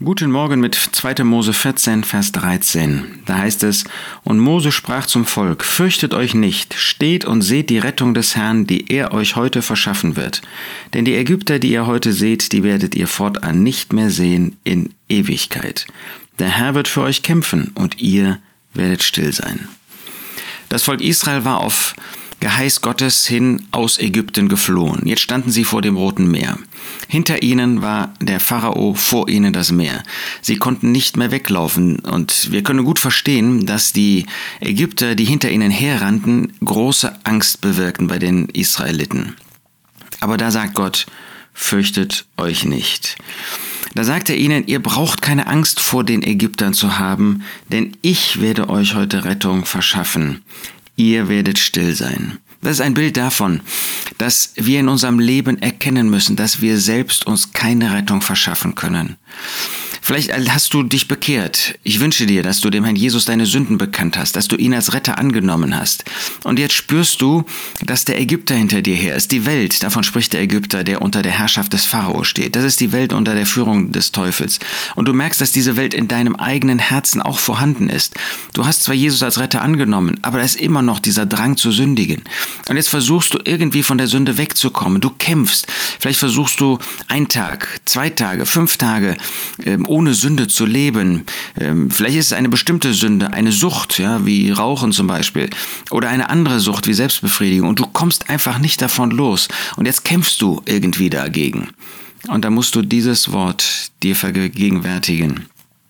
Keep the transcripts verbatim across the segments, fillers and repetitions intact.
Guten Morgen mit zweiter Mose vierzehn, Vers dreizehn. Da heißt es: Und Mose sprach zum Volk: Fürchtet euch nicht, steht und seht die Rettung des Herrn, die er euch heute verschaffen wird. Denn die Ägypter, die ihr heute seht, die werdet ihr fortan nicht mehr sehen in Ewigkeit. Der Herr wird für euch kämpfen und ihr werdet still sein. Das Volk Israel war auf Geheiß Gottes hin aus Ägypten geflohen. Jetzt standen sie vor dem Roten Meer. Hinter ihnen war der Pharao, vor ihnen das Meer. Sie konnten nicht mehr weglaufen und wir können gut verstehen, dass die Ägypter, die hinter ihnen herrannten, große Angst bewirkten bei den Israeliten. Aber da sagt Gott: Fürchtet euch nicht. Da sagt er ihnen: Ihr braucht keine Angst vor den Ägyptern zu haben, denn ich werde euch heute Rettung verschaffen. Ihr werdet still sein. Das ist ein Bild davon, dass wir in unserem Leben erkennen müssen, dass wir selbst uns keine Rettung verschaffen können. Vielleicht hast du dich bekehrt. Ich wünsche dir, dass du dem Herrn Jesus deine Sünden bekannt hast, dass du ihn als Retter angenommen hast. Und jetzt spürst du, dass der Ägypter hinter dir her ist. Die Welt, davon spricht der Ägypter, der unter der Herrschaft des Pharao steht. Das ist die Welt unter der Führung des Teufels. Und du merkst, dass diese Welt in deinem eigenen Herzen auch vorhanden ist. Du hast zwar Jesus als Retter angenommen, aber da ist immer noch dieser Drang zu sündigen. Und jetzt versuchst du irgendwie von der Sünde wegzukommen. Du kämpfst. Vielleicht versuchst du einen Tag, zwei Tage, fünf Tage, ähm, ohne Sünde zu leben. Ähm, vielleicht ist es eine bestimmte Sünde, eine Sucht, ja, wie Rauchen zum Beispiel, oder eine andere Sucht wie Selbstbefriedigung, und du kommst einfach nicht davon los. Und jetzt kämpfst du irgendwie dagegen. Und da musst du dieses Wort dir vergegenwärtigen: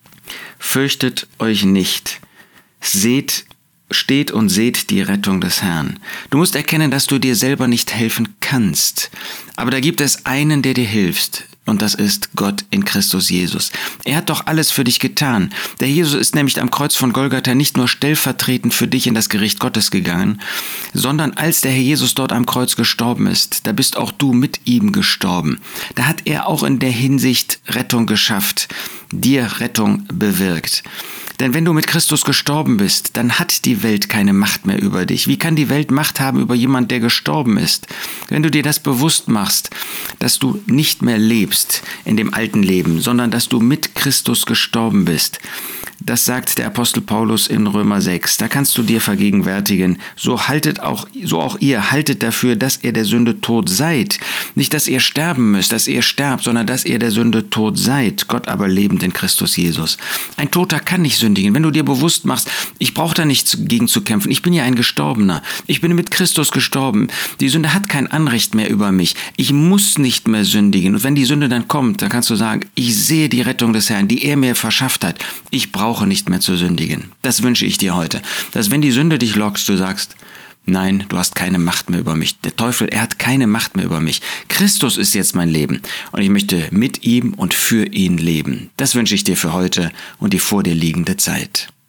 Fürchtet euch nicht. Seht Steht und seht die Rettung des Herrn. Du musst erkennen, dass du dir selber nicht helfen kannst. Aber da gibt es einen, der dir hilft. Und das ist Gott in Christus Jesus. Er hat doch alles für dich getan. Der Jesus ist nämlich am Kreuz von Golgatha nicht nur stellvertretend für dich in das Gericht Gottes gegangen, sondern als der Herr Jesus dort am Kreuz gestorben ist, da bist auch du mit ihm gestorben. Da hat er auch in der Hinsicht Rettung geschafft, dir Rettung bewirkt. Denn wenn du mit Christus gestorben bist, dann hat die Welt keine Macht mehr über dich. Wie kann die Welt Macht haben über jemanden, der gestorben ist? Wenn du dir das bewusst machst, dass du nicht mehr lebst in dem alten Leben, sondern dass du mit Christus gestorben bist. Das sagt der Apostel Paulus in Römer sechs. Da kannst du dir vergegenwärtigen: So haltet auch, so auch ihr haltet dafür, dass ihr der Sünde tot seid. Nicht, dass ihr sterben müsst, dass ihr sterbt, sondern dass ihr der Sünde tot seid. Gott aber lebend in Christus Jesus. Ein Toter kann nicht sündigen. Wenn du dir bewusst machst: Ich brauche da nichts gegen zu kämpfen. Ich bin ja ein Gestorbener. Ich bin mit Christus gestorben. Die Sünde hat kein Anrecht mehr über mich. Ich muss nicht mehr sündigen. Und wenn die Sünde dann kommt, dann kannst du sagen: Ich sehe die Rettung des Herrn, die er mir verschafft hat. Ich brauche nicht mehr zu sündigen. Das wünsche ich dir heute. Dass wenn die Sünde dich lockt, du sagst: Nein, du hast keine Macht mehr über mich. Der Teufel, er hat keine Macht mehr über mich. Christus ist jetzt mein Leben und ich möchte mit ihm und für ihn leben. Das wünsche ich dir für heute und die vor dir liegende Zeit.